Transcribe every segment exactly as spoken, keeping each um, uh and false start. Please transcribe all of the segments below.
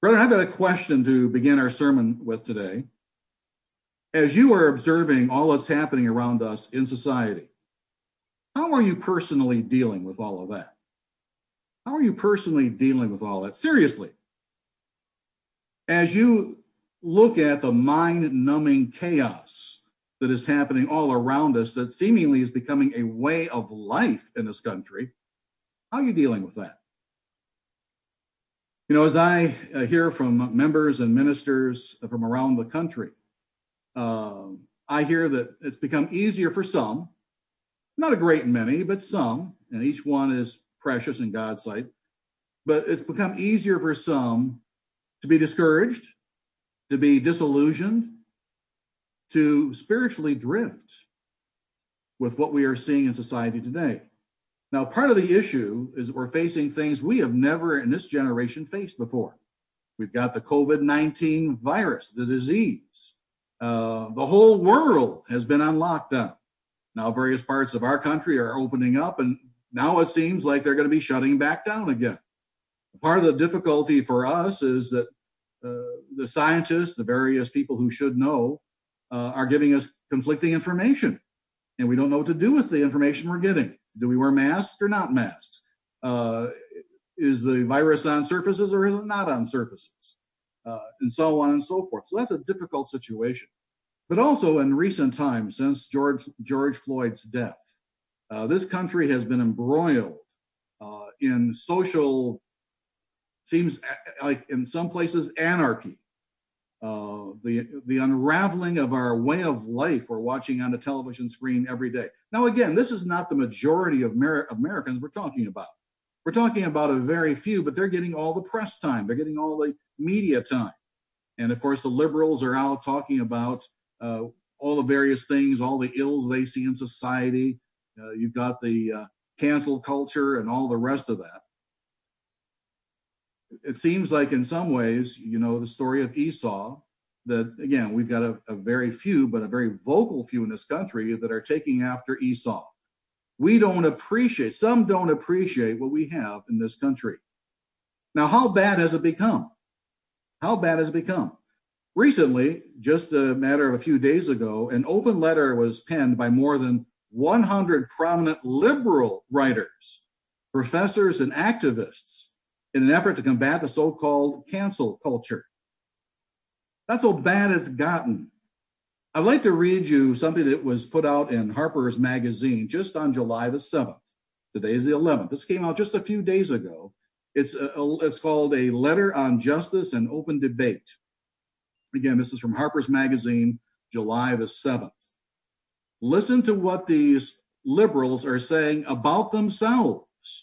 Brother, I've got a question to begin our sermon with today. As you are observing all that's happening around us in society, how are you personally dealing with all of that? How are you personally dealing with all that? Seriously, as you look at the mind-numbing chaos that is happening all around us, that seemingly is becoming a way of life in this country, how are you dealing with that? You know, as I uh, hear from members and ministers from around the country, uh, I hear that it's become easier for some, not a great many, but some, and each one is precious in God's sight, but it's become easier for some to be discouraged, to be disillusioned, to spiritually drift with what we are seeing in society today. Now, part of the issue is that we're facing things we have never in this generation faced before. We've got the COVID nineteen virus, the disease. Uh, the whole world has been on lockdown. Now, various parts of our country are opening up, and now it seems like they're going to be shutting back down again. Part of the difficulty for us is that uh, the scientists, the various people who should know, uh, are giving us conflicting information, and we don't know what to do with the information we're getting. Do we wear masks or not masks? Uh, is the virus on surfaces or is it not on surfaces? Uh, and so on and so forth. So that's a difficult situation. But also in recent times, since George, George Floyd's death, uh, this country has been embroiled uh, in social, seems like in some places, anarchy. Uh, the the unraveling of our way of life we're watching on the television screen every day. Now, again, this is not the majority of Amer- Americans we're talking about. We're talking about a very few, but they're getting all the press time. They're getting all the media time. And, of course, the liberals are out talking about uh, all the various things, all the ills they see in society. Uh, you've got the uh, cancel culture and all the rest of that. It seems like in some ways, you know, the story of Esau, that, again, we've got a, a very few, but a very vocal few in this country that are taking after Esau. We don't appreciate, some don't appreciate what we have in this country. Now, how bad has it become? How bad has it become? Recently, just a matter of a few days ago, an open letter was penned by more than one hundred prominent liberal writers, professors, and activists in an effort to combat the so-called cancel culture. That's how bad it's gotten. I'd like to read you something that was put out in Harper's Magazine just on July the seventh. Today is the eleventh. This came out just a few days ago. It's, a, it's called A Letter on Justice and Open Debate. Again, this is from Harper's Magazine, July the seventh. Listen to what these liberals are saying about themselves.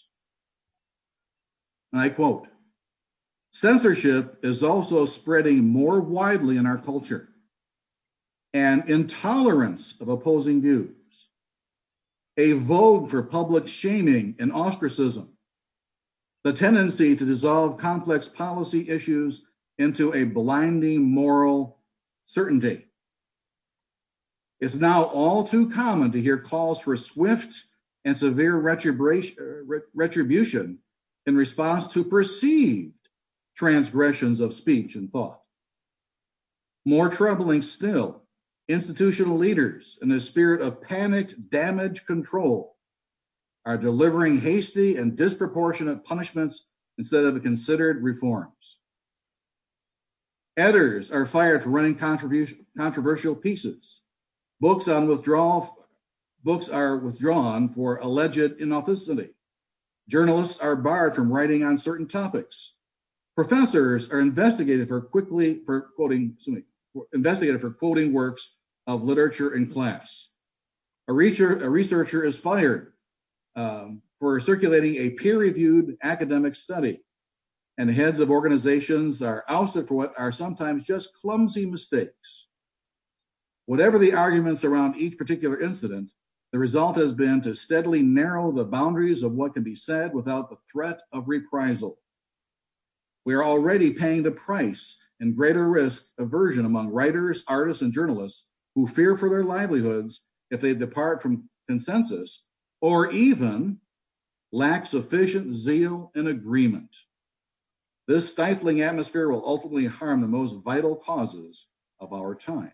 And I quote, "Censorship is also spreading more widely in our culture, and intolerance of opposing views, a vogue for public shaming and ostracism, the tendency to dissolve complex policy issues into a blinding moral certainty. It's now all too common to hear calls for swift and severe retribution in response to perceived transgressions of speech and thought. More troubling still, institutional leaders, in the spirit of panicked damage control, are delivering hasty and disproportionate punishments instead of considered reforms. Editors are fired for running controversial pieces. Books on withdrawal, books are withdrawn for alleged inauthenticity. Journalists are barred from writing on certain topics. Professors are investigated for quickly for quoting, excuse me, investigated for quoting works of literature in class. A, researcher, a researcher is fired um, for circulating a peer-reviewed academic study, and the heads of organizations are ousted for what are sometimes just clumsy mistakes. Whatever the arguments around each particular incident, the result has been to steadily narrow the boundaries of what can be said without the threat of reprisal. We are already paying the price in greater risk aversion among writers, artists, and journalists who fear for their livelihoods if they depart from consensus or even lack sufficient zeal and agreement." This stifling atmosphere will ultimately harm the most vital causes of our time.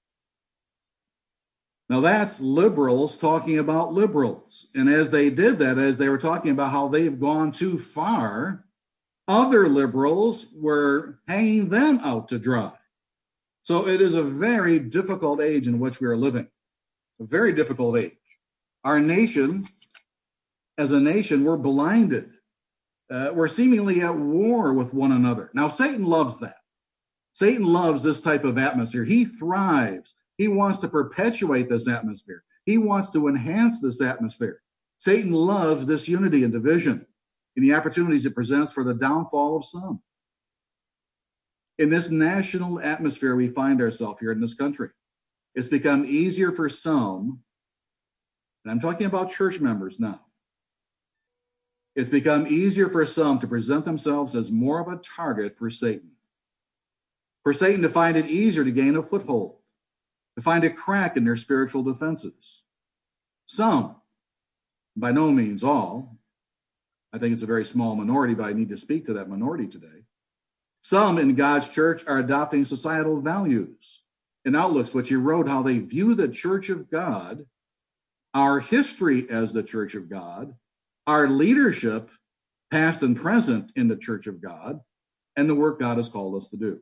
Now that's liberals talking about liberals. And as they did that, as they were talking about how they've gone too far, other liberals were hanging them out to dry. So it is a very difficult age in which we are living, a very difficult age. Our nation, as a nation, we're blinded. Uh, we're seemingly at war with one another. Now, Satan loves that. Satan loves this type of atmosphere. He thrives. He wants to perpetuate this atmosphere. He wants to enhance this atmosphere. Satan loves disunity and division and the opportunities it presents for the downfall of some. In this national atmosphere we find ourselves here in this country, it's become easier for some, and I'm talking about church members now, it's become easier for some to present themselves as more of a target for Satan. For Satan to find it easier to gain a foothold, to find a crack in their spiritual defenses. Some, by no means all, I think it's a very small minority, but I need to speak to that minority today. Some in God's church are adopting societal values and outlooks which erode how they view the church of God, our history as the church of God, our leadership, past and present in the church of God, and the work God has called us to do.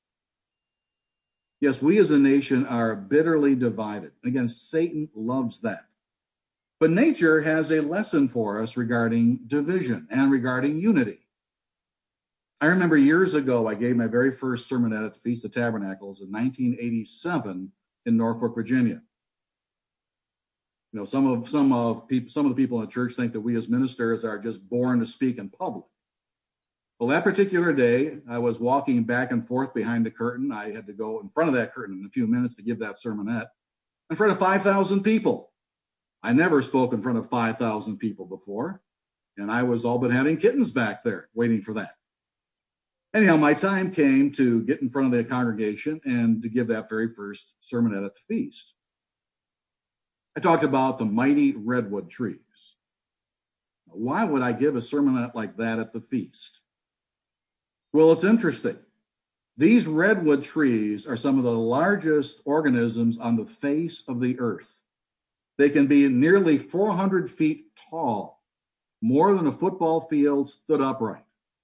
Yes, we as a nation are bitterly divided. Again, Satan loves that. But nature has a lesson for us regarding division and regarding unity. I remember years ago, I gave my very first sermonette at the Feast of Tabernacles in nineteen eighty-seven in Norfolk, Virginia. You know, some of some of people, some of the people in the church think that we as ministers are just born to speak in public. Well, that particular day, I was walking back and forth behind the curtain. I had to go in front of that curtain in a few minutes to give that sermonette in front of five thousand people. I never spoke in front of five thousand people before, and I was all but having kittens back there waiting for that. Anyhow, my time came to get in front of the congregation and to give that very first sermonette at the feast. I talked about the mighty redwood trees. Why would I give a sermonette like that at the feast? Well, it's interesting. These redwood trees are some of the largest organisms on the face of the earth. They can be nearly four hundred feet tall, more than a football field stood upright.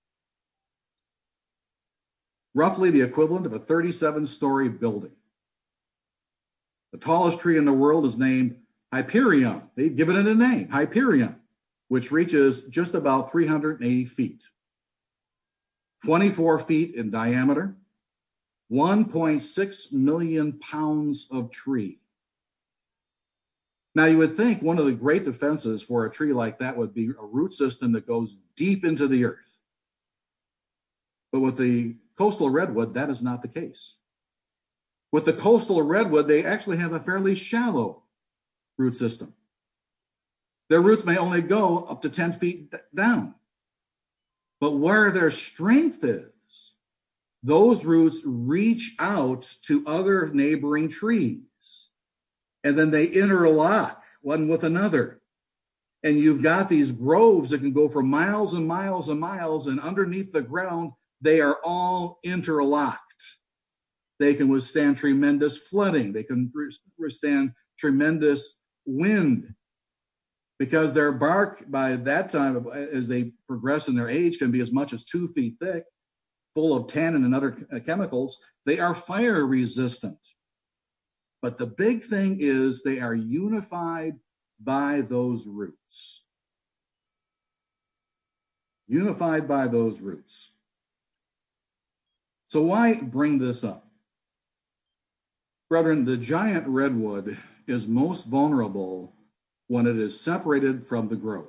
Roughly the equivalent of a thirty-seven story building. The tallest tree in the world is named Hyperion. They've given it a name, Hyperion, which reaches just about three hundred eighty feet. twenty-four feet in diameter, one point six million pounds of tree. Now, you would think one of the great defenses for a tree like that would be a root system that goes deep into the earth. But with the coastal redwood, that is not the case. With the coastal redwood, they actually have a fairly shallow root system. Their roots may only go up to ten feet down. But where their strength is, those roots reach out to other neighboring trees. And then they interlock one with another. And you've got these groves that can go for miles and miles and miles, and underneath the ground, they are all interlocked. They can withstand tremendous flooding. They can withstand tremendous wind, because their bark by that time, as they progress in their age, can be as much as two feet thick, full of tannin and other chemicals. They are fire resistant. But the big thing is they are unified by those roots. Unified by those roots. So why bring this up? Brethren, the giant redwood is most vulnerable when it is separated from the grove.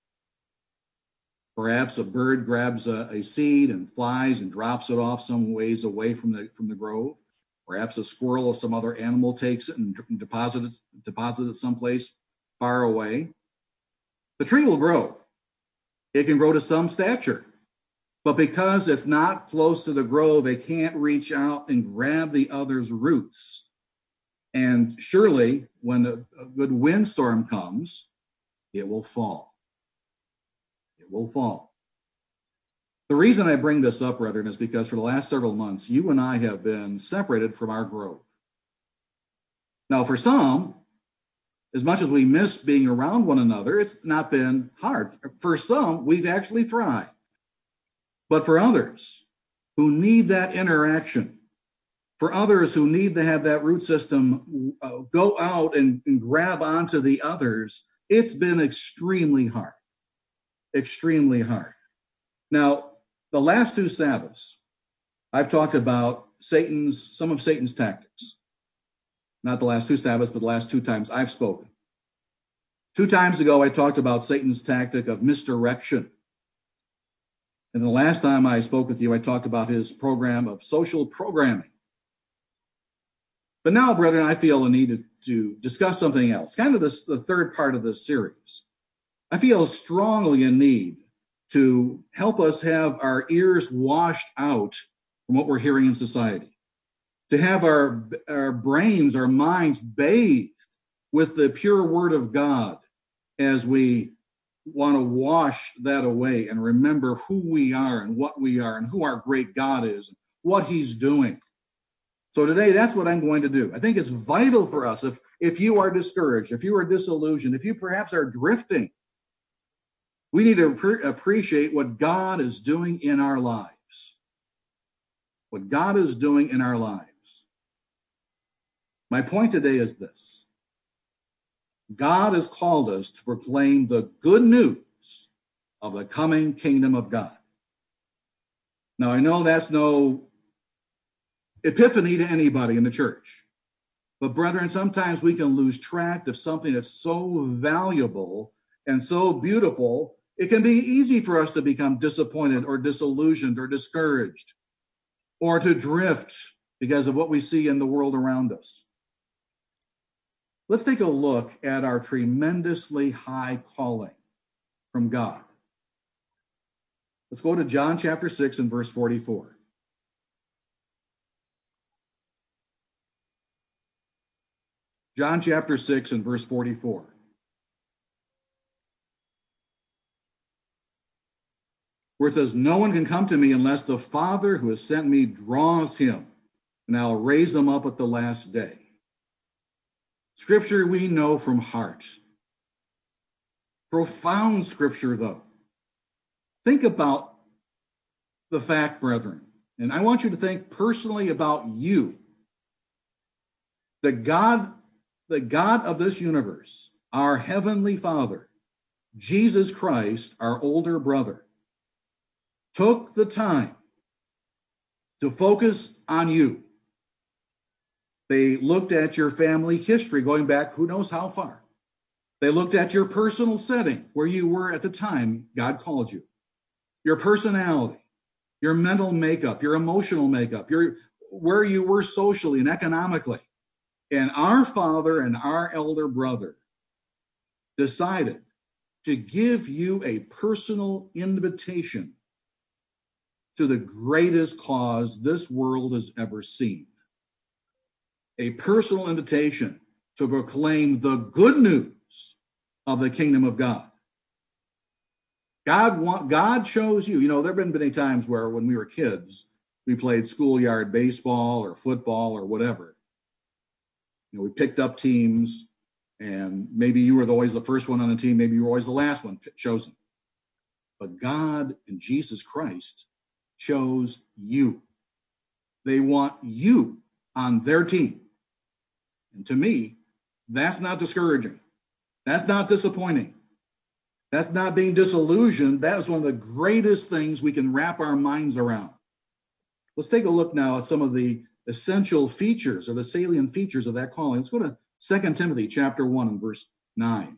Perhaps a bird grabs a, a seed and flies and drops it off some ways away from the, from the grove. Perhaps a squirrel or some other animal takes it and deposits it, deposits it someplace far away. The tree will grow. It can grow to some stature. But because it's not close to the grove, it can't reach out and grab the other's roots. And surely, when a, a good windstorm comes, it will fall. It will fall. The reason I bring this up, brethren, is because for the last several months, you and I have been separated from our grove. Now, for some, as much as we miss being around one another, it's not been hard. For some, we've actually thrived. But for others who need that interaction, for others who need to have that root system uh, go out and, and grab onto the others, it's been extremely hard. Extremely hard. Now, the last two Sabbaths, I've talked about Satan's, some of Satan's tactics. Not the last two Sabbaths, but the last two times I've spoken. Two times ago, I talked about Satan's tactic of misdirection. And the last time I spoke with you, I talked about his program of social programming. But now, brethren, I feel a need to discuss something else, kind of this, the third part of this series. I feel strongly in need to help us have our ears washed out from what we're hearing in society, to have our, our brains, our minds bathed with the pure word of God as we want to wash that away and remember who we are and what we are and who our great God is and what he's doing. So today, that's what I'm going to do. I think it's vital for us, if, if you are discouraged, if you are disillusioned, if you perhaps are drifting, we need to pre- appreciate what God is doing in our lives. What God is doing in our lives. My point today is this. God has called us to proclaim the good news of the coming kingdom of God. Now, I know that's no epiphany to anybody in the church. But brethren, sometimes we can lose track of something that's so valuable and so beautiful. It can be easy for us to become disappointed or disillusioned or discouraged or to drift because of what we see in the world around us. Let's take a look at our tremendously high calling from God. Let's go to John chapter six and verse forty-four. John chapter six and verse forty-four. Where it says, no one can come to me unless the Father who has sent me draws him, and I'll raise them up at the last day. Scripture we know from heart. Profound scripture, though. Think about the fact, brethren, and I want you to think personally about you. The God, the God of this universe, our heavenly Father, Jesus Christ, our older brother, took the time to focus on you. They looked at your family history going back who knows how far. They looked at your personal setting where you were at the time God called you, your personality, your mental makeup, your emotional makeup, your where you were socially and economically. And our Father and our elder brother decided to give you a personal invitation to the greatest cause this world has ever seen. A personal invitation to proclaim the good news of the kingdom of God. God want, God chose you. You know, there have been many times where when we were kids, we played schoolyard baseball or football or whatever. You know, we picked up teams, and maybe you were always the first one on the team. Maybe you were always the last one chosen. But God and Jesus Christ chose you. They want you on their team. And to me, that's not discouraging. That's not disappointing. That's not being disillusioned. That is one of the greatest things we can wrap our minds around. Let's take a look now at some of the essential features or the salient features of that calling. Let's go to Second Timothy chapter one and verse nine.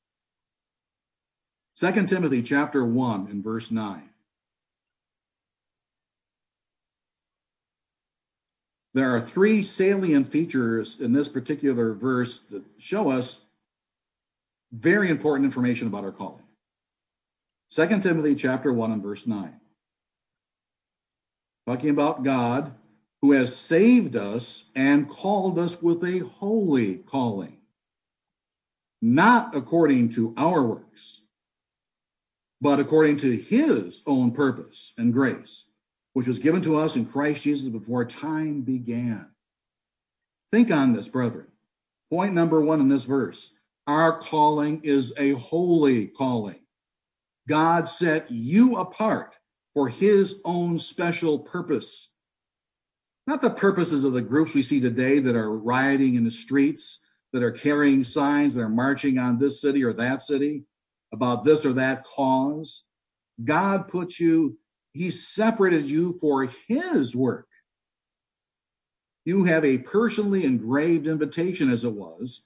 Second Timothy chapter one and verse nine. There are three salient features in this particular verse that show us very important information about our calling. Second Timothy chapter one and verse nine. Talking about God who has saved us and called us with a holy calling, not according to our works, but according to his own purpose and grace, which was given to us in Christ Jesus before time began. Think on this, brethren. Point number one in this verse. Our calling is a holy calling. God set you apart for his own special purpose. Not the purposes of the groups we see today that are rioting in the streets, that are carrying signs, that are marching on this city or that city about this or that cause. God put you, he separated you for his work. You have a personally engraved invitation, as it was,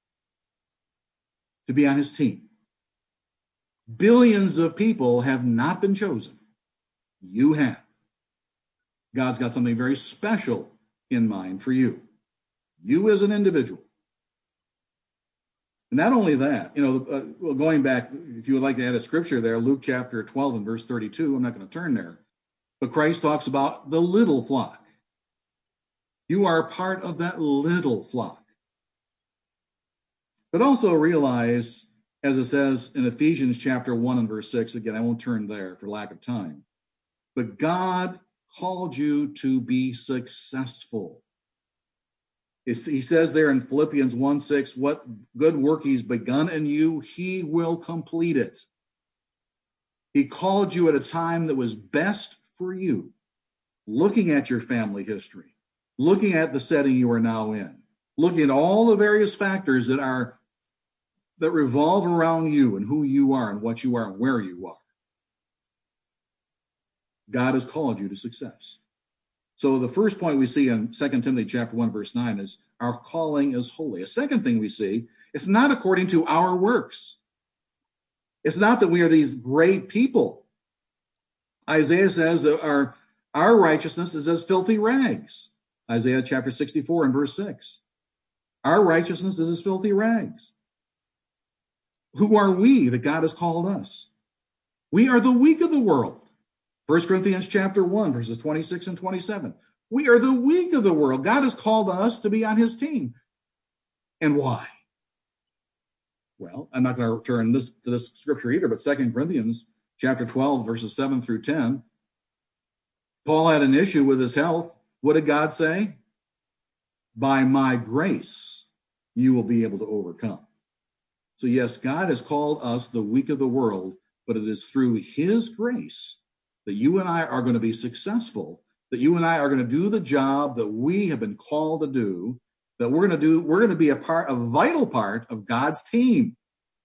to be on his team. Billions of people have not been chosen. You have. God's got something very special in mind for you. You as an individual. And not only that, you know, uh, well, going back, if you would like to add a scripture there, Luke chapter twelve and verse thirty-two, I'm not going to turn there, but Christ talks about the little flock. You are part of that little flock. But also realize, as it says in Ephesians chapter one and verse six, again, I won't turn there for lack of time, but God called you to be successful. It's, he says there in Philippians one six, what good work he's begun in you, he will complete it. He called you at a time that was best for you, looking at your family history, looking at the setting you are now in, looking at all the various factors that are that revolve around you and who you are and what you are and where you are. God has called you to success. So the first point we see in Second Timothy chapter one, verse nine is our calling is holy. A second thing we see, it's not according to our works. It's not that we are these great people. Isaiah says that our, our righteousness is as filthy rags. Isaiah chapter sixty-four and verse six. Our righteousness is as filthy rags. Who are we that God has called us? We are the weak of the world. First Corinthians chapter one, verses twenty-six and twenty-seven. We are the weak of the world. God has called us to be on his team. And why? Well, I'm not going to return this to this scripture either, but Second Corinthians chapter twelve, verses seven through ten. Paul had an issue with his health. What did God say? By my grace, you will be able to overcome. So yes, God has called us the weak of the world, but it is through his grace that you and I are going to be successful, that you and I are going to do the job that we have been called to do, that we're going to do, we're going to be a part, a vital part of God's team.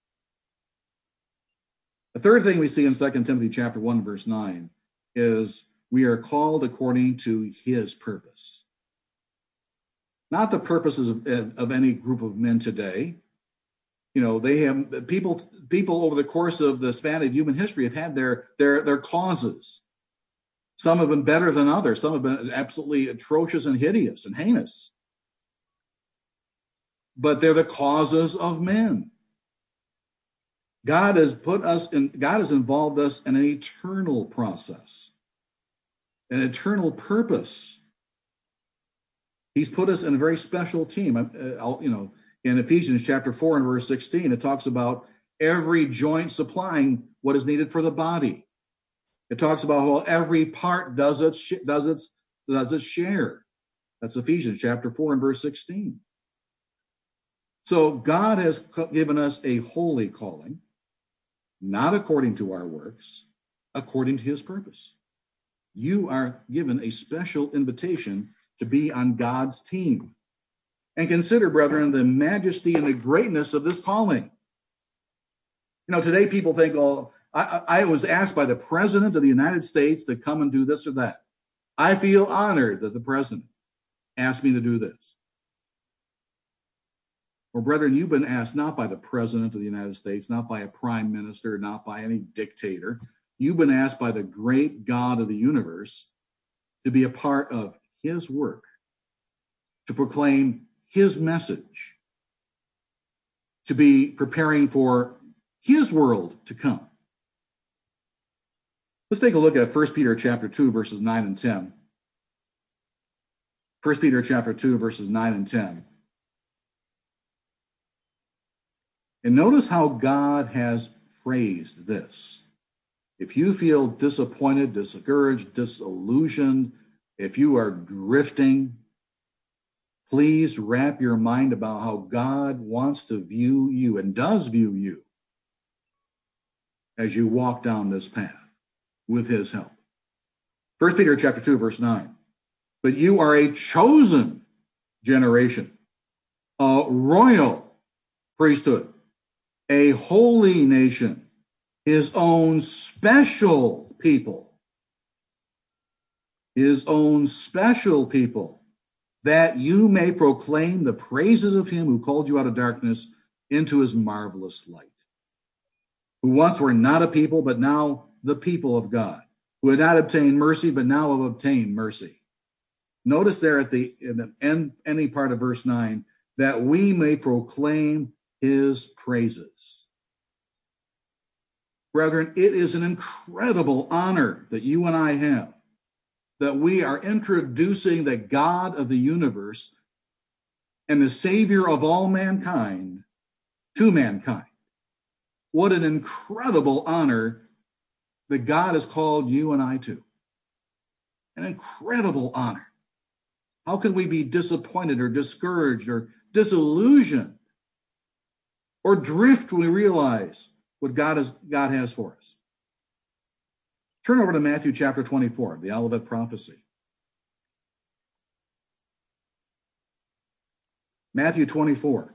The third thing we see in Second Timothy chapter one, verse nine, is we are called according to his purpose. Not the purposes of, of any group of men today. You know, they have people, people over the course of the span of human history have had their, their, their causes. Some have been better than others. Some have been absolutely atrocious and hideous and heinous. But they're the causes of men. God has put us in, God has involved us in an eternal process, an eternal purpose. He's put us in a very special team. I'll, you know, in Ephesians chapter four and verse sixteen, it talks about every joint supplying what is needed for the body. It talks about how every part does its, does its, does its share. That's Ephesians chapter four and verse sixteen. So God has given us a holy calling, not according to our works, according to his purpose. You are given a special invitation to be on God's team. And consider, brethren, the majesty and the greatness of this calling. You know, today people think, oh, I, I was asked by the President of the United States to come and do this or that. I feel honored that the President asked me to do this. Well, brethren, you've been asked not by the President of the United States, not by a prime minister, not by any dictator. You've been asked by the great God of the universe to be a part of his work, to proclaim his message, to be preparing for his world to come. Let's take a look at First Peter chapter two, verses nine and ten. First Peter chapter two, verses nine and ten. And notice how God has phrased this. If you feel disappointed, discouraged, disillusioned, if you are drifting, please wrap your mind about how God wants to view you and does view you as you walk down this path with his help. First Peter chapter two, verse nine. But you are a chosen generation, a royal priesthood, a holy nation, his own special people, his own special people, that you may proclaim the praises of him who called you out of darkness into his marvelous light, who once were not a people, but now the people of God, who had not obtained mercy, but now have obtained mercy. Notice there at the, in the end, any part of verse nine, that we may proclaim his praises. Brethren, it is an incredible honor that you and I have, that we are introducing the God of the universe and the Savior of all mankind to mankind. What an incredible honor that God has called you and I to. An incredible honor. How can we be disappointed or discouraged or disillusioned or drift when we realize what God, is, God has for us? Turn over to Matthew chapter twenty-four, the Olivet prophecy. Matthew twenty-four,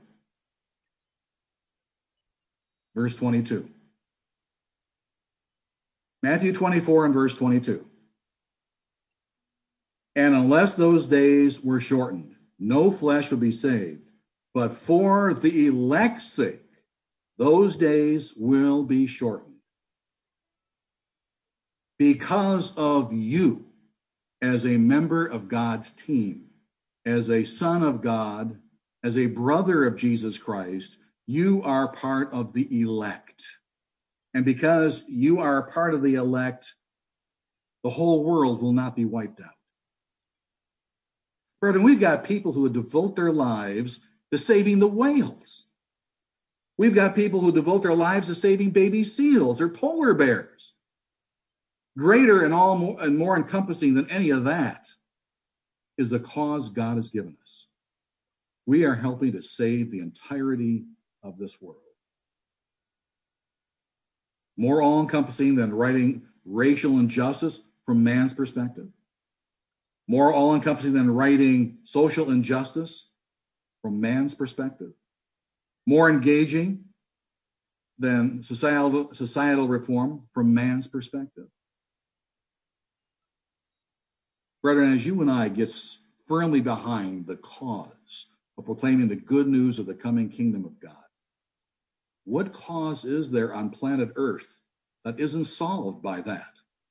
verse twenty-two. Matthew twenty-four and verse twenty-two. And unless those days were shortened, no flesh will be saved, but for the elect's sake, those days will be shortened. Because of you, as a member of God's team, as a son of God, as a brother of Jesus Christ, you are part of the elect. And because you are part of the elect, the whole world will not be wiped out. Brethren, we've got people who would devote their lives to saving the whales. We've got people who devote their lives to saving baby seals or polar bears. Greater and all more, and more encompassing than any of that is the cause God has given us. We are helping to save the entirety of this world. More all-encompassing than righting racial injustice from man's perspective. More all-encompassing than righting social injustice from man's perspective. More engaging than societal, societal reform from man's perspective. Brethren, as you and I get firmly behind the cause of proclaiming the good news of the coming kingdom of God, what cause is there on planet Earth that isn't solved by that?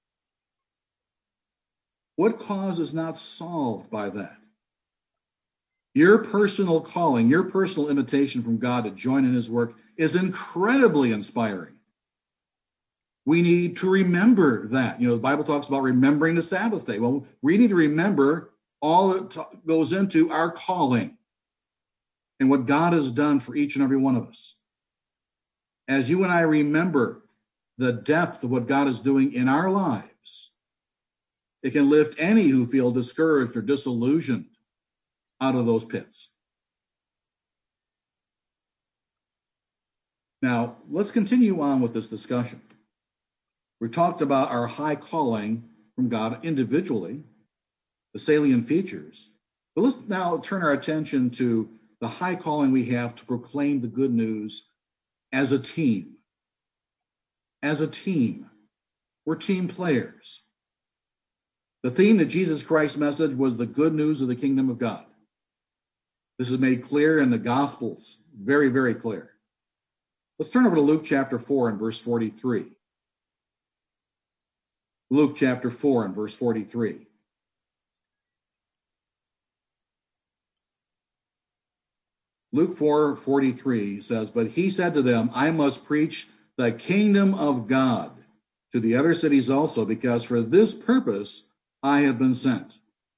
What cause is not solved by that? Your personal calling, your personal invitation from God to join in his work is incredibly inspiring. We need to remember that. You know, the Bible talks about remembering the Sabbath day. Well, we need to remember all that t- goes into our calling and what God has done for each and every one of us. As you and I remember the depth of what God is doing in our lives, it can lift any who feel discouraged or disillusioned out of those pits. Now, let's continue on with this discussion. We talked about our high calling from God individually, the salient features. But let's now turn our attention to the high calling we have to proclaim the good news as a team. As a team. We're team players. The theme of Jesus Christ's message was the good news of the kingdom of God. This is made clear in the Gospels, very, very clear. Let's turn over to Luke chapter four and verse forty-three. Luke chapter four and verse forty-three. Luke four forty-three says, "But he said to them, I must preach the kingdom of God to the other cities also, because for this purpose I have been sent."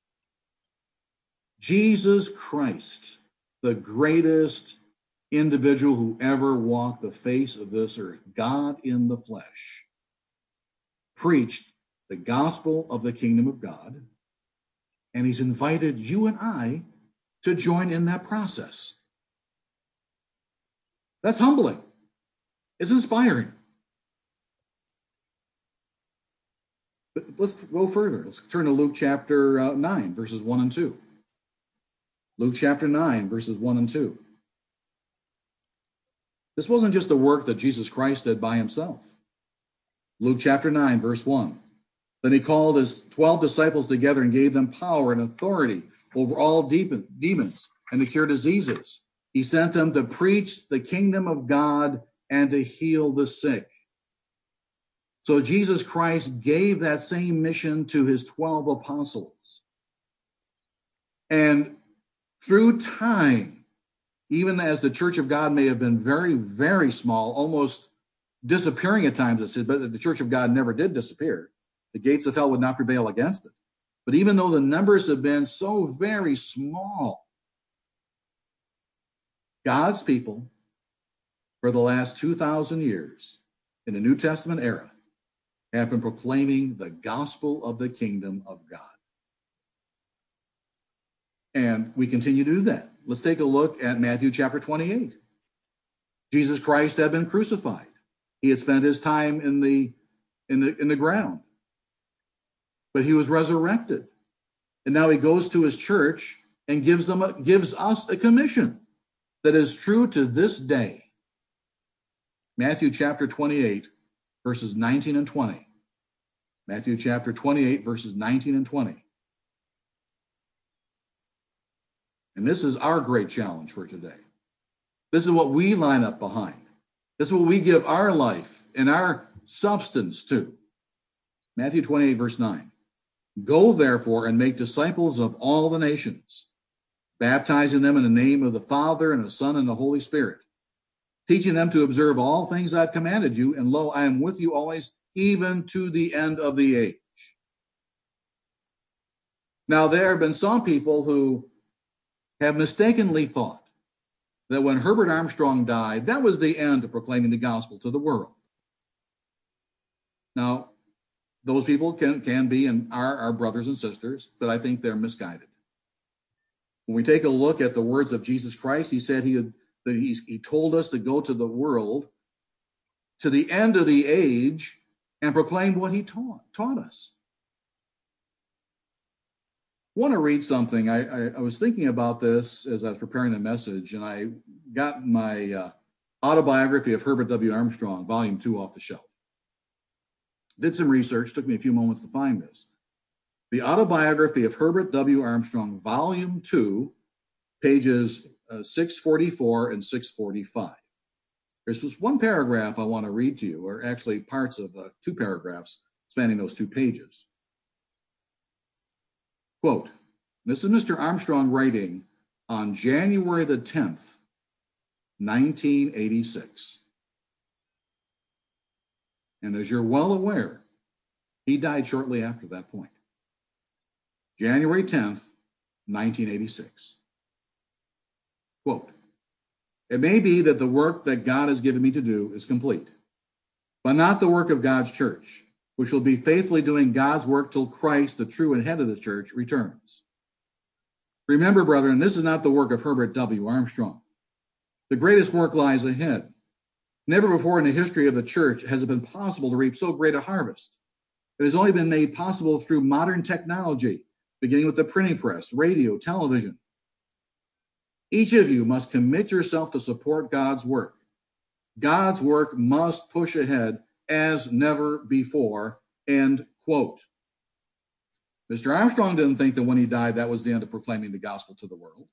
Jesus Christ, the greatest individual who ever walked the face of this earth, God in the flesh, preached the gospel of the kingdom of God, and he's invited you and I to join in that process. That's humbling. It's inspiring. But let's go further. Let's turn to Luke chapter uh, nine, verses one and two. Luke chapter nine, verses one and two. This wasn't just the work that Jesus Christ did by himself. Luke chapter nine, verse one. Then he called his twelve disciples together and gave them power and authority over all demons and to cure diseases. He sent them to preach the kingdom of God and to heal the sick. So Jesus Christ gave that same mission to his twelve apostles. And through time, even as the church of God may have been very, very small, almost disappearing at times, it said, but the church of God never did disappear. The gates of hell would not prevail against it. But even though the numbers have been so very small, God's people, for the last two thousand years in the New Testament era, have been proclaiming the gospel of the kingdom of God. And we continue to do that. Let's take a look at Matthew chapter twenty-eight. Jesus Christ had been crucified. He had spent his time in the, in the, in the ground. But he was resurrected. And now he goes to his church and gives them a, gives us a commission that is true to this day. Matthew chapter twenty-eight, verses nineteen and twenty. Matthew chapter twenty-eight, verses nineteen and twenty. And this is our great challenge for today. This is what we line up behind. This is what we give our life and our substance to. Matthew twenty-eight, verse nine. Go, therefore, and make disciples of all the nations, baptizing them in the name of the Father and the Son and the Holy Spirit, teaching them to observe all things I've commanded you, and lo, I am with you always, even to the end of the age. Now, there have been some people who have mistakenly thought that when Herbert Armstrong died, that was the end of proclaiming the gospel to the world. Now, those people can, can be and are our brothers and sisters, but I think they're misguided. When we take a look at the words of Jesus Christ, he said he, had, that he, he told us to go to the world, to the end of the age, and proclaim what he taught, taught us. I want to read something. I, I, I was thinking about this as I was preparing the message, and I got my uh, autobiography of Herbert W. Armstrong, volume two, off the shelf. Did some research, took me a few moments to find this. The autobiography of Herbert W. Armstrong, volume two, pages uh, six forty-four and six forty-five. There's just one paragraph I want to read to you, or actually parts of uh, two paragraphs spanning those two pages. Quote, this is Mister Armstrong writing on January the tenth, nineteen eighty-six. And as you're well aware, he died shortly after that point. January tenth, nineteen eighty-six. Quote, it may be that the work that God has given me to do is complete, but not the work of God's church, which will be faithfully doing God's work till Christ, the true and head of the church, returns. Remember, brethren, this is not the work of Herbert W. Armstrong. The greatest work lies ahead. Never before in the history of the church has it been possible to reap so great a harvest. It has only been made possible through modern technology, beginning with the printing press, radio, television. Each of you must commit yourself to support God's work. God's work must push ahead as never before, end quote. Mister Armstrong didn't think that when he died, that was the end of proclaiming the gospel to the world.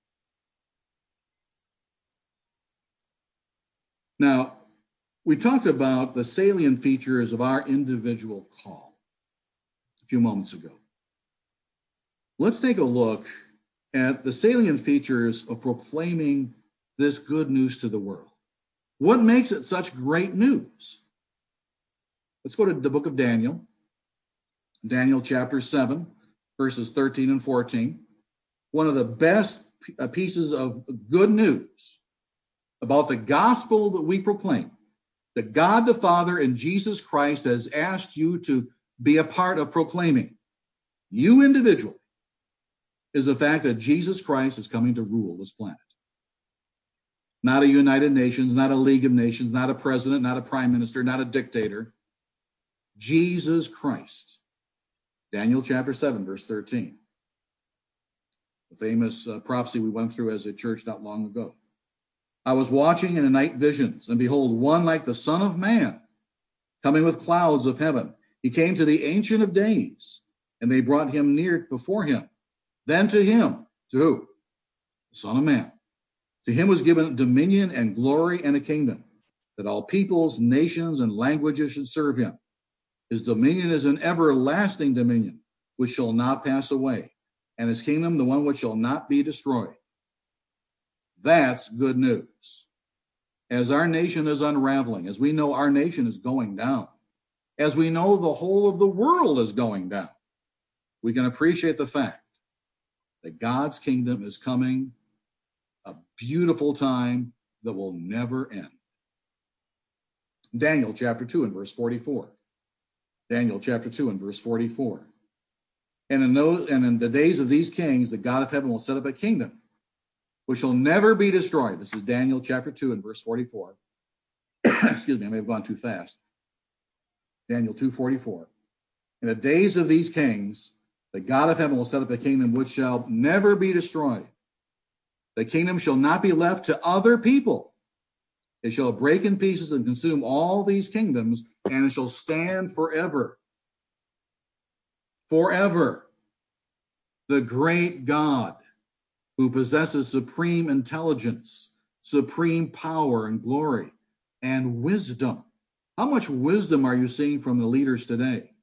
Now, we talked about the salient features of our individual call a few moments ago. Let's take a look at the salient features of proclaiming this good news to the world. What makes it such great news? Let's go to the book of Daniel, Daniel chapter seven, verses thirteen and fourteen. One of the best pieces of good news about the gospel that we proclaim, that God the Father and Jesus Christ has asked you to be a part of proclaiming, you individually, is the fact that Jesus Christ is coming to rule this planet. Not a United Nations, not a League of Nations, not a president, not a prime minister, not a dictator. Jesus Christ. Daniel chapter seven, verse thirteen. The famous uh, prophecy we went through as a church not long ago. I was watching in the night visions, and behold, one like the Son of Man, coming with clouds of heaven. He came to the Ancient of Days, and they brought him near before him. Then to him, to who? The Son of Man. To him was given dominion and glory and a kingdom, that all peoples, nations, and languages should serve him. His dominion is an everlasting dominion, which shall not pass away, and his kingdom the one which shall not be destroyed. That's good news. As our nation is unraveling, as we know our nation is going down, as we know the whole of the world is going down, we can appreciate the fact that God's kingdom is coming, a beautiful time that will never end. Daniel chapter two and verse forty-four. Daniel chapter two and verse forty-four. And in, those, and in the days of these kings, the God of heaven will set up a kingdom which shall never be destroyed. This is Daniel chapter two and verse forty-four. Excuse me, I may have gone too fast. Daniel two forty-four. In the days of these kings, the God of heaven will set up a kingdom which shall never be destroyed. The kingdom shall not be left to other people. It shall break in pieces and consume all these kingdoms, and it shall stand forever. Forever. The great God, who possesses supreme intelligence, supreme power and glory, and wisdom. How much wisdom are you seeing from the leaders today?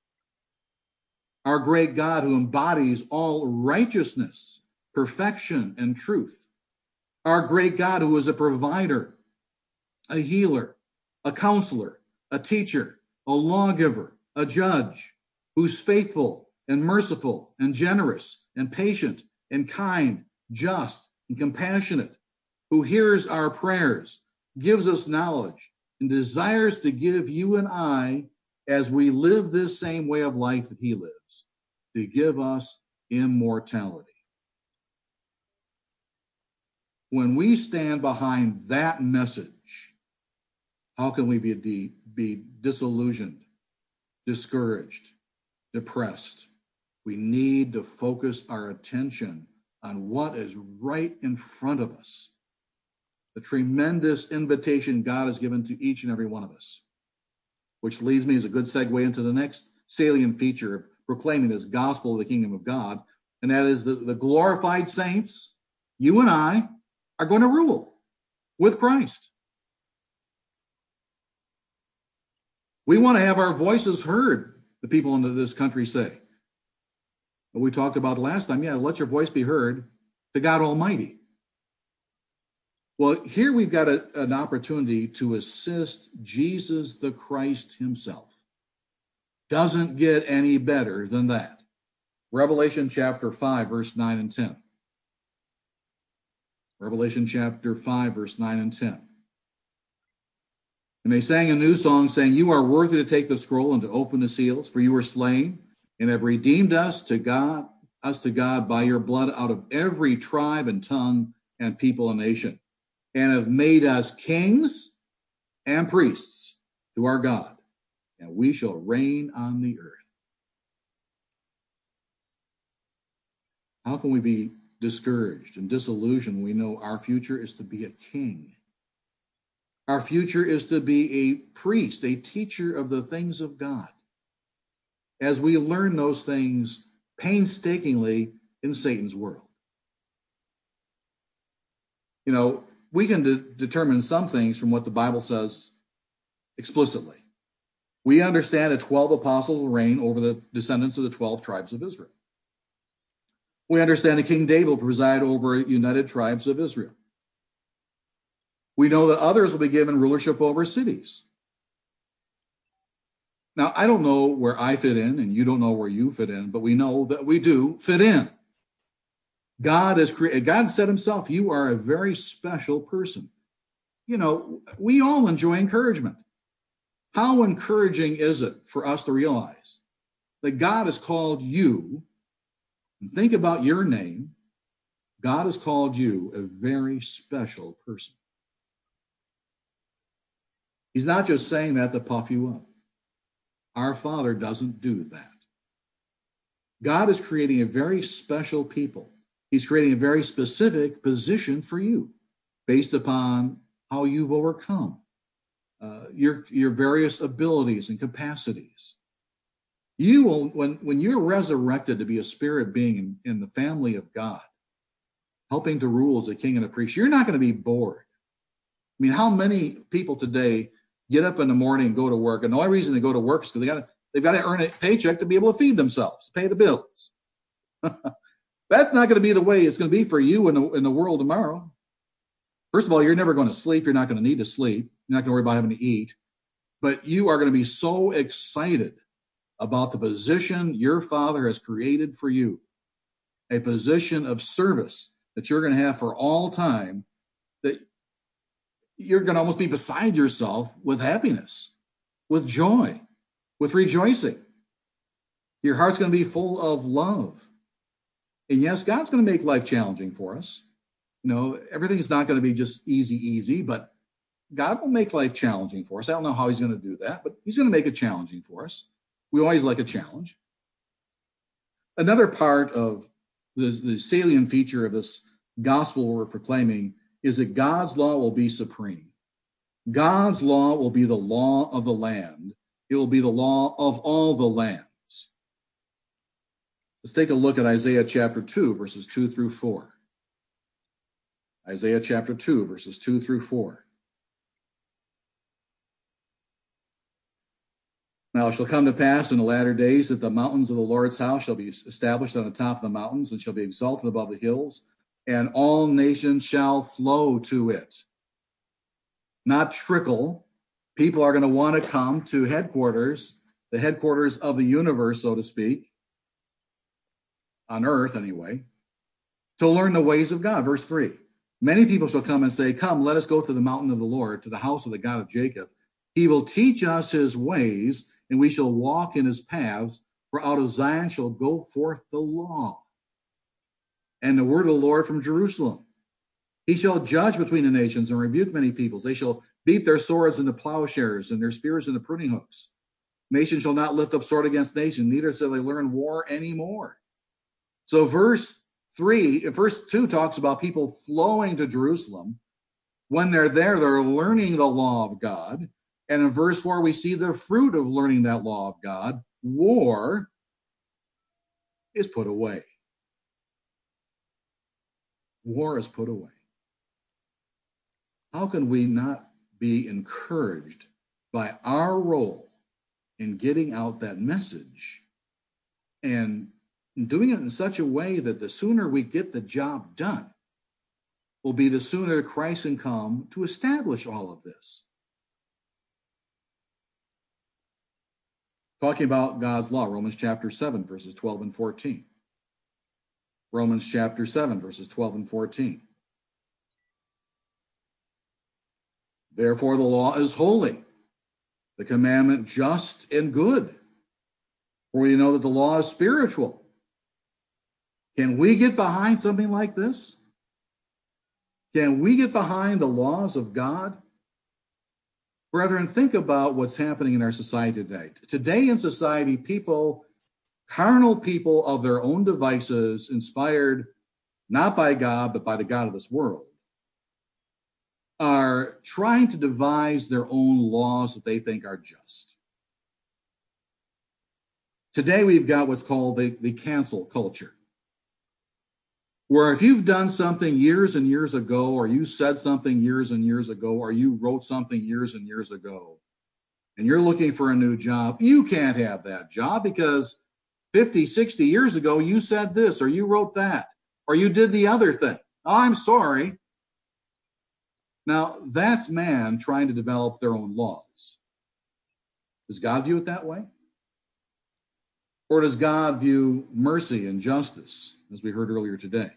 Our great God, who embodies all righteousness, perfection, and truth. Our great God, who is a provider, a healer, a counselor, a teacher, a lawgiver, a judge, who's faithful and merciful and generous and patient and kind, just and compassionate, who hears our prayers, gives us knowledge, and desires to give you and I, as we live this same way of life that he lives, to give us immortality. When we stand behind that message, how can we be, de- be disillusioned, discouraged, depressed? We need to focus our attention on what is right in front of us. The tremendous invitation God has given to each and every one of us, which leads me as a good segue into the next salient feature of proclaiming this gospel of the kingdom of God, and that is the, the glorified saints, you and I, are going to rule with Christ. We want to have our voices heard, the people in this country say. What we talked about last time, yeah, let your voice be heard to God Almighty. Well, here we've got a, an opportunity to assist Jesus the Christ himself. Doesn't get any better than that. Revelation chapter five, verse nine and ten. Revelation chapter five, verse nine and ten. And they sang a new song saying, you are worthy to take the scroll and to open the seals, for you were slain and have redeemed us to God, us to God by your blood out of every tribe and tongue and people and nation, and have made us kings and priests to our God, and we shall reign on the earth. How can we be discouraged and disillusioned when we know our future is to be a king? Our future is to be a priest, a teacher of the things of God, as we learn those things painstakingly in Satan's world. You know, we can de- determine some things from what the Bible says explicitly. We understand that twelve apostles will reign over the descendants of the twelve tribes of Israel. We understand that King David will preside over united tribes of Israel. We know that others will be given rulership over cities. Now, I don't know where I fit in, and you don't know where you fit in, but we know that we do fit in. God has created, God said himself, you are a very special person. You know, we all enjoy encouragement. How encouraging is it for us to realize that God has called you, and think about your name, God has called you a very special person. He's not just saying that to puff you up. Our Father doesn't do that. God is creating a very special people. He's creating a very specific position for you based upon how you've overcome uh, your, your various abilities and capacities. You will, when, when you're resurrected to be a spirit being in, in the family of God, helping to rule as a king and a priest, you're not going to be bored. I mean, how many people today get up in the morning and go to work, and the only reason they go to work is because they got to, they've got to earn a paycheck to be able to feed themselves, pay the bills. That's not going to be the way it's going to be for you in the, in the world tomorrow. First of all, you're never going to sleep. You're not going to need to sleep. You're not going to worry about having to eat. But you are going to be so excited about the position your Father has created for you, a position of service that you're going to have for all time, that you're going to almost be beside yourself with happiness, with joy, with rejoicing. Your heart's going to be full of love. And yes, God's going to make life challenging for us. You know, everything's not going to be just easy, easy, but God will make life challenging for us. I don't know how he's going to do that, but he's going to make it challenging for us. We always like a challenge. Another part of the, the salient feature of this gospel we're proclaiming is that God's law will be supreme. God's law will be the law of the land. It will be the law of all the lands. Let's take a look at Isaiah chapter two, verses two through four. Isaiah chapter two, verses two through four. Now it shall come to pass in the latter days that the mountains of the Lord's house shall be established on the top of the mountains and shall be exalted above the hills, and all nations shall flow to it. Not trickle. People are going to want to come to headquarters, the headquarters of the universe, so to speak, on earth anyway, to learn the ways of God. Verse three, many people shall come and say, come, let us go to the mountain of the Lord, to the house of the God of Jacob. He will teach us his ways, and we shall walk in his paths, for out of Zion shall go forth the law and the word of the Lord from Jerusalem. He shall judge between the nations and rebuke many peoples. They shall beat their swords into plowshares and their spears into pruning hooks. Nation shall not lift up sword against nation, neither shall they learn war anymore. So verse three, verse two talks about people flowing to Jerusalem. When they're there, they're learning the law of God. And in verse four, we see the fruit of learning that law of God. War is put away. War is put away. How can we not be encouraged by our role in getting out that message and doing it in such a way that the sooner we get the job done will be the sooner Christ can come to establish all of this? Talking about God's law, Romans chapter seven, verses twelve and fourteen. Romans chapter seven, verses twelve and fourteen. Therefore, the law is holy, the commandment just and good. For we know that the law is spiritual. Can we get behind something like this? Can we get behind the laws of God? Brethren, think about what's happening in our society today. Today in society, people, carnal people of their own devices, inspired not by God, but by the God of this world, are trying to devise their own laws that they think are just. Today, we've got what's called the, the cancel culture, where if you've done something years and years ago, or you said something years and years ago, or you wrote something years and years ago, and you're looking for a new job, you can't have that job because fifty, sixty years ago, you said this, or you wrote that, or you did the other thing. Oh, I'm sorry. Now, that's man trying to develop their own laws. Does God view it that way? Or does God view mercy and justice, as we heard earlier today?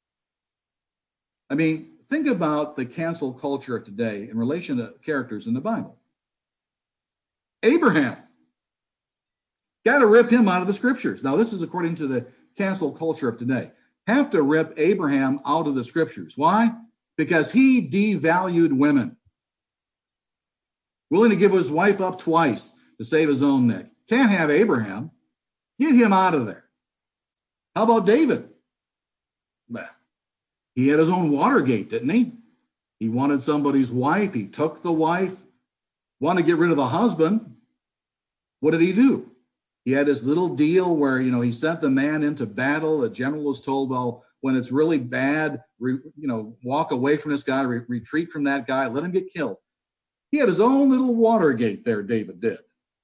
I mean, think about the cancel culture of today in relation to characters in the Bible. Abraham. Got to rip him out of the scriptures. Now, this is according to the cancel culture of today. Have to rip Abraham out of the scriptures. Why? Because he devalued women. Willing to give his wife up twice to save his own neck. Can't have Abraham. Get him out of there. How about David? Well, he had his own Watergate, didn't he? He wanted somebody's wife. He took the wife. Wanted to get rid of the husband. What did he do? He had this little deal where, you know, he sent the man into battle. The general was told, well, when it's really bad, re, you know, walk away from this guy, re, retreat from that guy, let him get killed. He had his own little Watergate there, David did.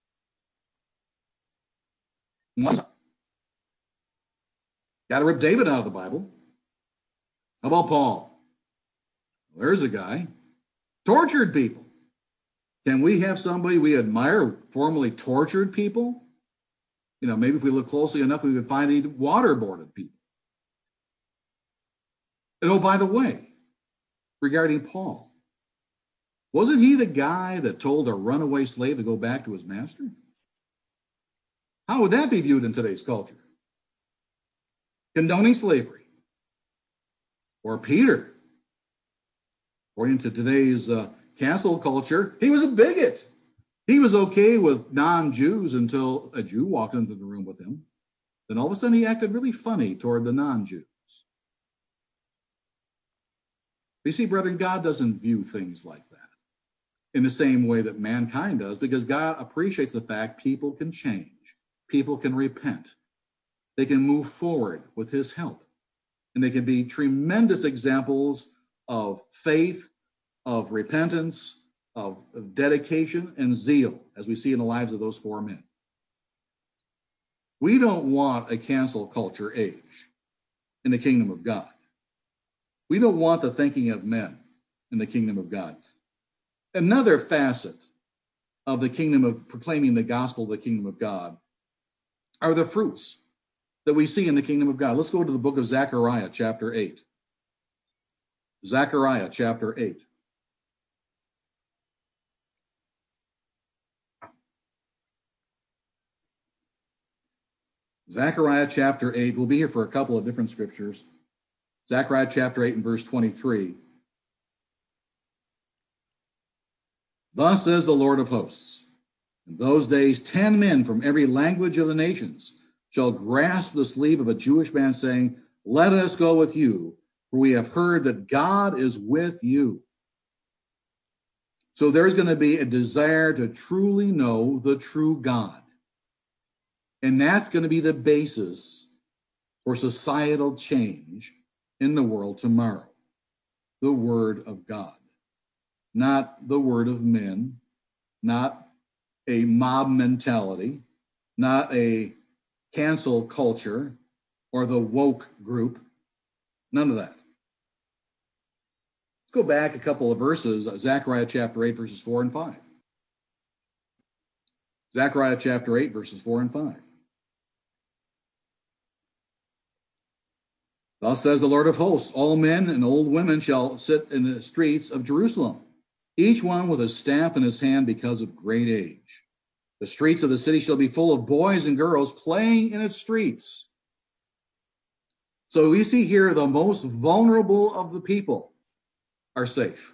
Got to rip David out of the Bible. How about Paul? Well, there's a guy. Tortured people. Can we have somebody we admire who formerly tortured people? You know, maybe if we look closely enough, we could find he waterboarded people. And oh, by the way, regarding Paul, wasn't he the guy that told a runaway slave to go back to his master? How would that be viewed in today's culture? Condoning slavery. Or Peter, according to today's uh, cancel culture, he was a bigot. He was okay with non-Jews until a Jew walked into the room with him. Then all of a sudden he acted really funny toward the non-Jews. You see, brethren, God doesn't view things like that in the same way that mankind does, because God appreciates the fact people can change. People can repent. They can move forward with his help. And they can be tremendous examples of faith, of repentance, of, of dedication and zeal, as we see in the lives of those four men. We don't want a cancel culture age in the kingdom of God. We don't want the thinking of men in the kingdom of God. Another facet of the kingdom of proclaiming the gospel of the kingdom of God are the fruits that we see in the kingdom of God. Let's go to the book of Zechariah, chapter eight. Zechariah, chapter eight. Zechariah chapter eight, we'll be here for a couple of different scriptures. Zechariah chapter eight and verse twenty-three. Thus says the Lord of hosts, in those days ten men from every language of the nations shall grasp the sleeve of a Jewish man, saying, let us go with you, for we have heard that God is with you. So there's going to be a desire to truly know the true God. And that's going to be the basis for societal change in the world tomorrow. The word of God. Not the word of men. Not a mob mentality. Not a cancel culture or the woke group. None of that. Let's go back a couple of verses. Zechariah chapter eight, verses four and five. Zechariah chapter eight, verses four and five. Thus says the Lord of hosts, all men and old women shall sit in the streets of Jerusalem, each one with a staff in his hand because of great age. The streets of the city shall be full of boys and girls playing in its streets. So we see here the most vulnerable of the people are safe.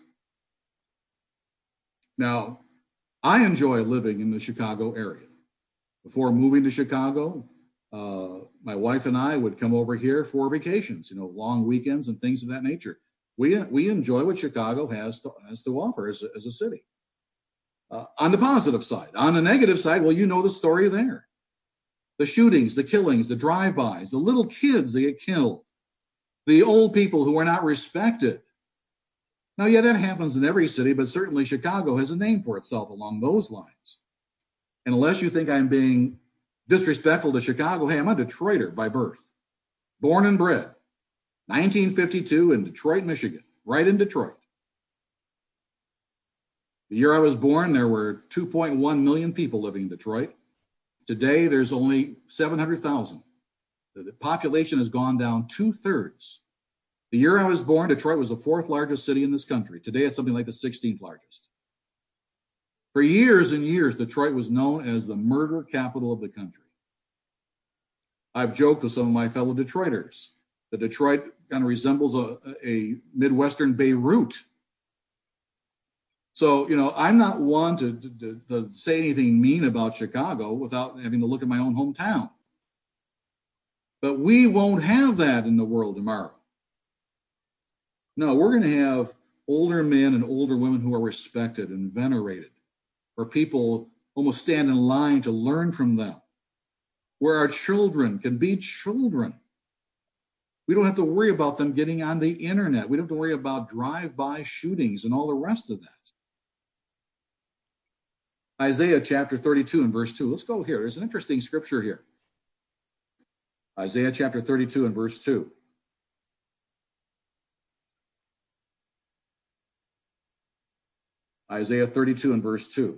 Now, I enjoy living in the Chicago area. Before moving to Chicago, uh, my wife and I would come over here for vacations, you know, long weekends and things of that nature. We we enjoy what Chicago has to, has to offer as a, as a city. Uh, on the positive side. On the negative side, well, you know the story there. The shootings, the killings, the drive-bys, the little kids that get killed, the old people who are not respected. Now, yeah, that happens in every city, but certainly Chicago has a name for itself along those lines. And unless you think I'm being disrespectful to Chicago, hey, I'm a Detroiter by birth. Born and bred. nineteen fifty-two in Detroit, Michigan. Right in Detroit. The year I was born, there were two point one million people living in Detroit. Today, there's only seven hundred thousand. The population has gone down two-thirds. The year I was born, Detroit was the fourth largest city in this country. Today, it's something like the sixteenth largest. For years and years, Detroit was known as the murder capital of the country. I've joked with some of my fellow Detroiters that Detroit kind of resembles a, a Midwestern Beirut. So, you know, I'm not one to, to, to say anything mean about Chicago without having to look at my own hometown. But we won't have that in the world tomorrow. No, we're going to have older men and older women who are respected and venerated, where people almost stand in line to learn from them, where our children can be children. We don't have to worry about them getting on the internet. We don't have to worry about drive-by shootings and all the rest of that. Isaiah chapter thirty-two and verse two. Let's go here. There's an interesting scripture here. Isaiah chapter thirty-two and verse two. Isaiah thirty-two and verse two.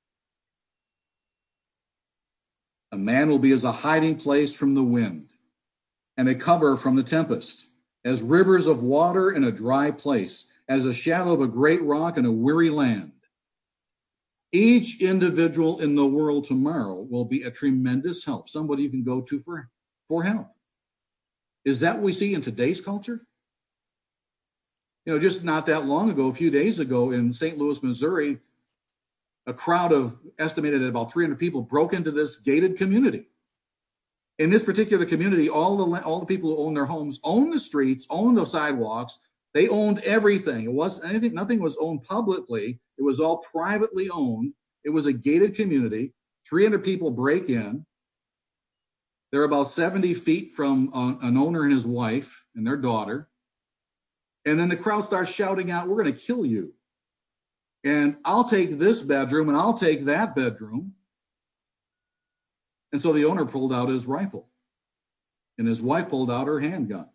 A man will be as a hiding place from the wind, and a cover from the tempest, as rivers of water in a dry place, as a shadow of a great rock in a weary land. Each individual in the world tomorrow will be a tremendous help, somebody you can go to for, for help. Is that what we see in today's culture? You know, just not that long ago, a few days ago in Saint Louis, Missouri, a crowd of estimated at about three hundred people broke into this gated community. In this particular community, all the all the people who own their homes own the streets, own the sidewalks. They owned everything. It wasn't anything, nothing was owned publicly. It was all privately owned. It was a gated community. three hundred people break in. They're about seventy feet from an owner and his wife and their daughter. And then the crowd starts shouting out, "We're going to kill you. And I'll take this bedroom and I'll take that bedroom." And so the owner pulled out his rifle and his wife pulled out her handgun.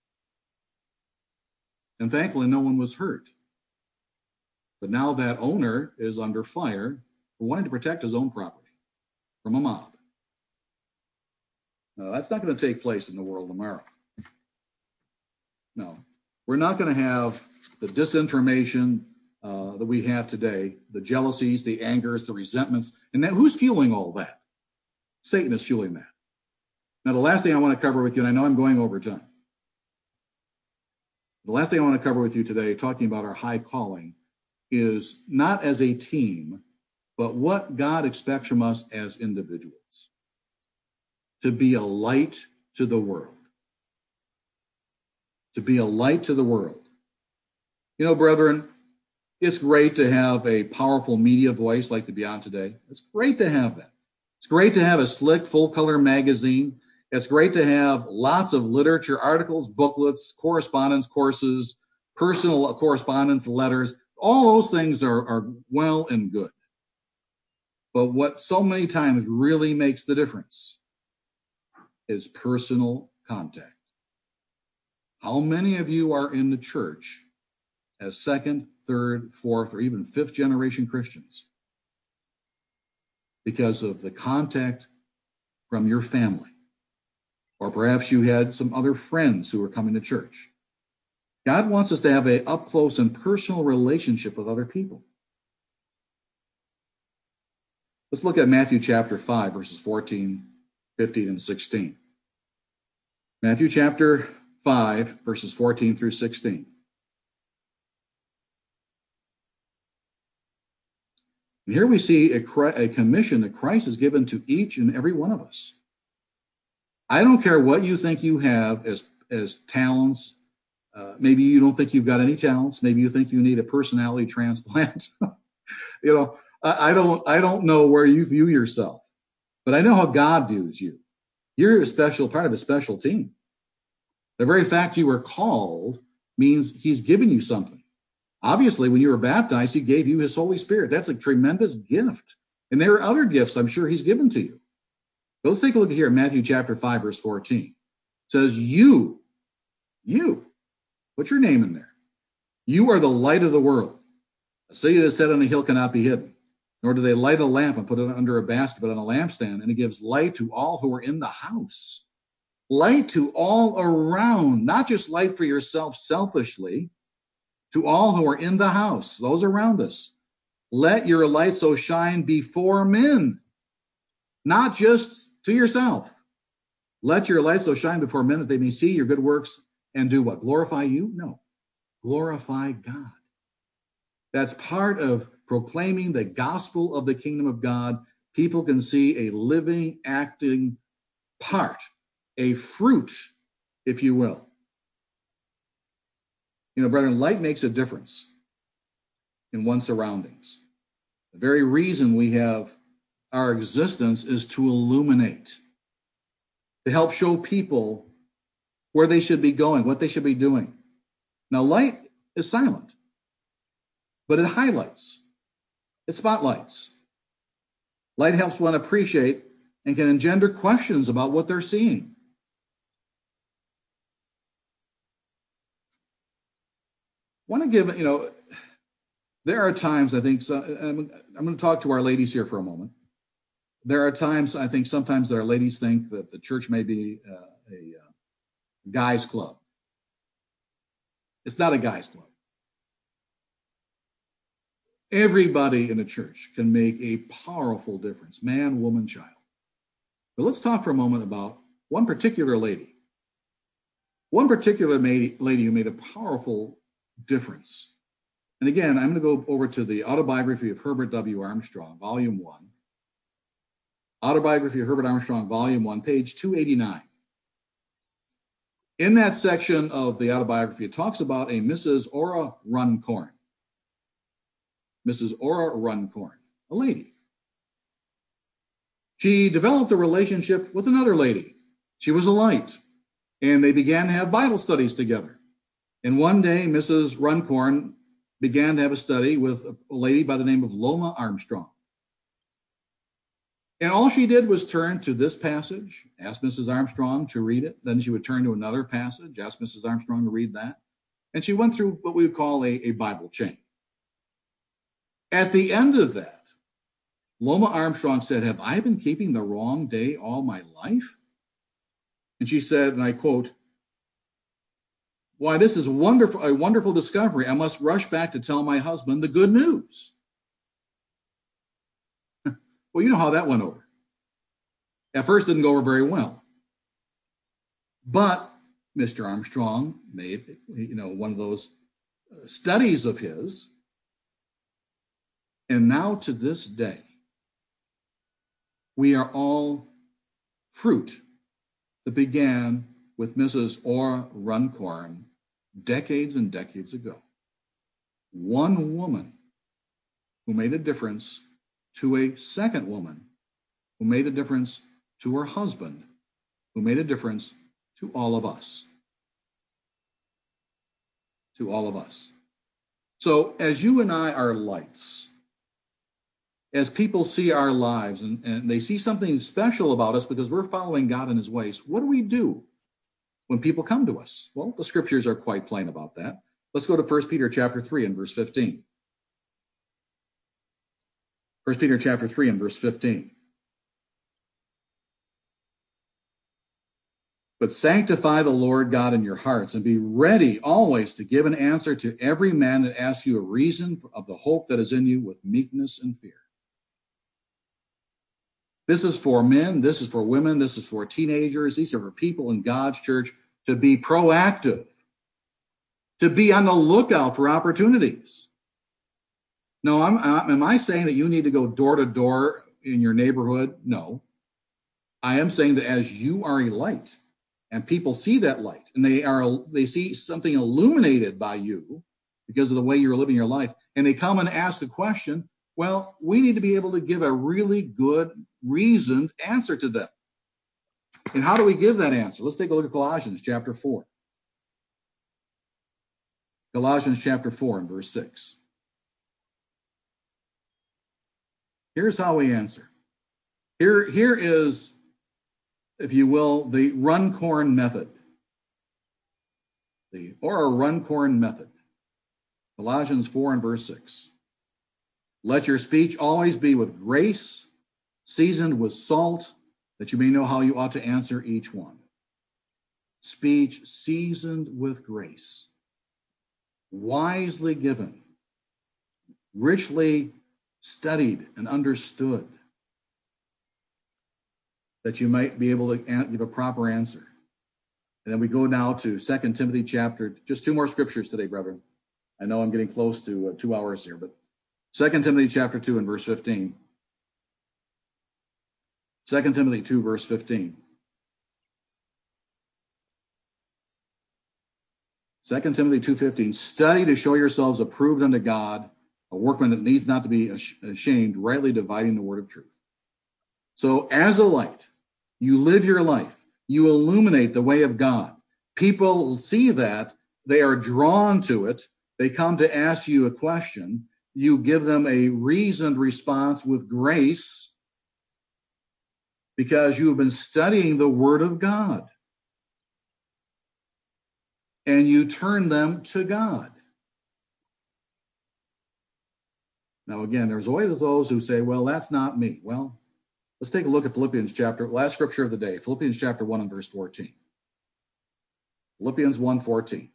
And thankfully, no one was hurt. But now that owner is under fire for wanting to protect his own property from a mob. No, that's not going to take place in the world tomorrow. No, we're not going to have the disinformation uh, that we have today, the jealousies, the angers, the resentments. And that, who's fueling all that? Satan is fueling that. Now, the last thing I want to cover with you, and I know I'm going over time. The last thing I want to cover with you today, talking about our high calling, is not as a team, but what God expects from us as individuals. To be a light to the world. To be a light to the world. You know, brethren, it's great to have a powerful media voice like the Beyond Today. It's great to have that. It's great to have a slick, full-color magazine. It's great to have lots of literature, articles, booklets, correspondence courses, personal correspondence, letters. All those things are, are well and good. But what so many times really makes the difference is personal contact. How many of you are in the church as second, third, fourth, or even fifth generation Christians because of the contact from your family? Or perhaps you had some other friends who were coming to church. God wants us to have an up-close and personal relationship with other people. Let's look at Matthew chapter five, verses fourteen, fifteen, and sixteen. Matthew chapter five, verses fourteen through sixteen. And here we see a, a commission that Christ has given to each and every one of us. I don't care what you think you have as, as talents. Uh, maybe you don't think you've got any talents. Maybe you think you need a personality transplant. you know, I, I don't I don't know where you view yourself, but I know how God views you. You're a special part of a special team. The very fact you were called means he's given you something. Obviously, when you were baptized, he gave you his Holy Spirit. That's a tremendous gift. And there are other gifts I'm sure he's given to you. But let's take a look here at Matthew chapter five, verse fourteen. It says, you, you, put your name in there. You are the light of the world. A city that's set on a hill cannot be hidden. Nor do they light a lamp and put it under a basket, but on a lampstand, and it gives light to all who are in the house. Light to all around, not just light for yourself selfishly, to all who are in the house, those around us. Let your light so shine before men, not just to yourself. Let your light so shine before men that they may see your good works and do what? Glorify you? No. Glorify God. That's part of proclaiming the gospel of the kingdom of God. People can see a living, acting part, a fruit, if you will. You know, brethren, light makes a difference in one's surroundings. The very reason we have our existence is to illuminate, to help show people where they should be going, what they should be doing. Now, light is silent, but it highlights, it spotlights. Light helps one appreciate and can engender questions about what they're seeing. I want to give, you know, there are times I think, so, I'm, I'm going to talk to our ladies here for a moment. There are times, I think sometimes that our ladies think that the church may be uh, a uh, guy's club. It's not a guy's club. Everybody in a church can make a powerful difference, man, woman, child. But let's talk for a moment about one particular lady. One particular lady who made a powerful difference. And again, I'm going to go over to the autobiography of Herbert W. Armstrong, Volume one. Autobiography of Herbert Armstrong, Volume one, page two eighty-nine. In that section of the autobiography, it talks about a Missus Ora Runcorn. Missus Ora Runcorn, a lady. She developed a relationship with another lady. She was a light, and they began to have Bible studies together. And one day, Missus Runcorn began to have a study with a lady by the name of Loma Armstrong. And all she did was turn to this passage, ask Missus Armstrong to read it. Then she would turn to another passage, ask Missus Armstrong to read that. And she went through what we would call a, a Bible chain. At the end of that, Loma Armstrong said, "Have I been keeping the wrong day all my life?" And she said, and I quote, "Why, this is wonderful, a wonderful discovery. I must rush back to tell my husband the good news." Well, you know how that went over. At first, it didn't go over very well. But Mister Armstrong made, you know, one of those studies of his. And now to this day, we are all fruit that began with Missus Ora Runcorn decades and decades ago. One woman who made a difference to a second woman who made a difference to her husband, who made a difference to all of us. To all of us. So as you and I are lights, as people see our lives and, and they see something special about us because we're following God in his ways, what do we do when people come to us? Well, the scriptures are quite plain about that. Let's go to First Peter chapter three and verse fifteen. First Peter chapter three and verse fifteen. "But sanctify the Lord God in your hearts, and be ready always to give an answer to every man that asks you a reason of the hope that is in you with meekness and fear." This is for men, this is for women, this is for teenagers, these are for people in God's church to be proactive, to be on the lookout for opportunities. No, I'm, I'm, am I saying that you need to go door to door in your neighborhood? No. I am saying that as you are a light and people see that light and they are they see something illuminated by you because of the way you're living your life, and they come and ask a question, well, we need to be able to give a really good, reasoned answer to them. And how do we give that answer? Let's take a look at Colossians chapter four. Colossians chapter four and verse six. Here's how we answer. Here, here is, if you will, the Runcorn method. The or a Runcorn method. Colossians four and verse six. "Let your speech always be with grace, seasoned with salt, that you may know how you ought to answer each one." Speech seasoned with grace, wisely given, richly studied and understood, that you might be able to give a proper answer. And then we go now to Second Timothy chapter, just two more scriptures today, brethren. I know I'm getting close to uh, two hours here, but Second Timothy chapter two and verse fifteen. Second Timothy two, verse fifteen. Second Timothy two fifteen, study to show yourselves approved unto God, a workman that needs not to be ashamed, rightly dividing the word of truth. So as a light, you live your life. You illuminate the way of God. People see that. They are drawn to it. They come to ask you a question. You give them a reasoned response with grace because you have been studying the word of God. And you turn them to God. Now, again, there's always those who say, well, that's not me. Well, let's take a look at Philippians chapter, last scripture of the day, Philippians chapter one and verse fourteen. Philippians one fourteen.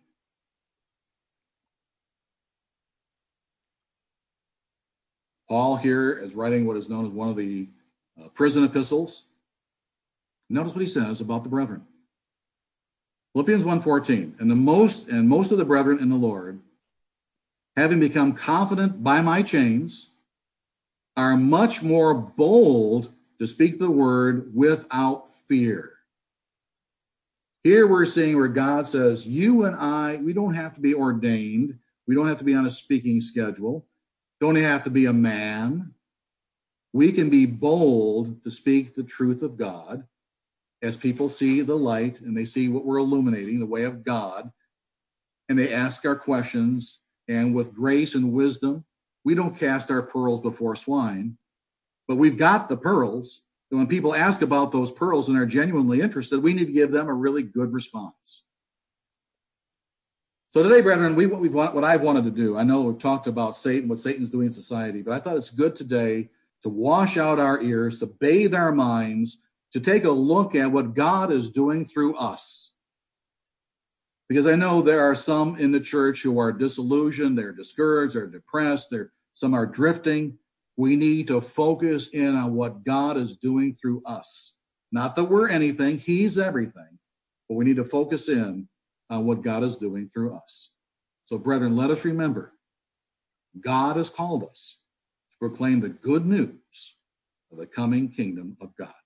Paul here is writing what is known as one of the uh, prison epistles. Notice what he says about the brethren. Philippians one fourteen, and the most and most of the brethren in the Lord, having become confident by my chains, are much more bold to speak the word without fear. Here we're seeing where God says, you and I, we don't have to be ordained. We don't have to be on a speaking schedule. Don't have to be a man. We can be bold to speak the truth of God as people see the light and they see what we're illuminating, the way of God, and they ask our questions, and with grace and wisdom, we don't cast our pearls before swine, but we've got the pearls. And when people ask about those pearls and are genuinely interested, we need to give them a really good response. So today, brethren, we, we've, what I've wanted to do, I know we've talked about Satan, what Satan's doing in society, but I thought it's good today to wash out our ears, to bathe our minds, to take a look at what God is doing through us. Because I know there are some in the church who are disillusioned, they're discouraged, they're depressed, they're, some are drifting. We need to focus in on what God is doing through us. Not that we're anything, He's everything, but we need to focus in on what God is doing through us. So, brethren, let us remember, God has called us to proclaim the good news of the coming kingdom of God.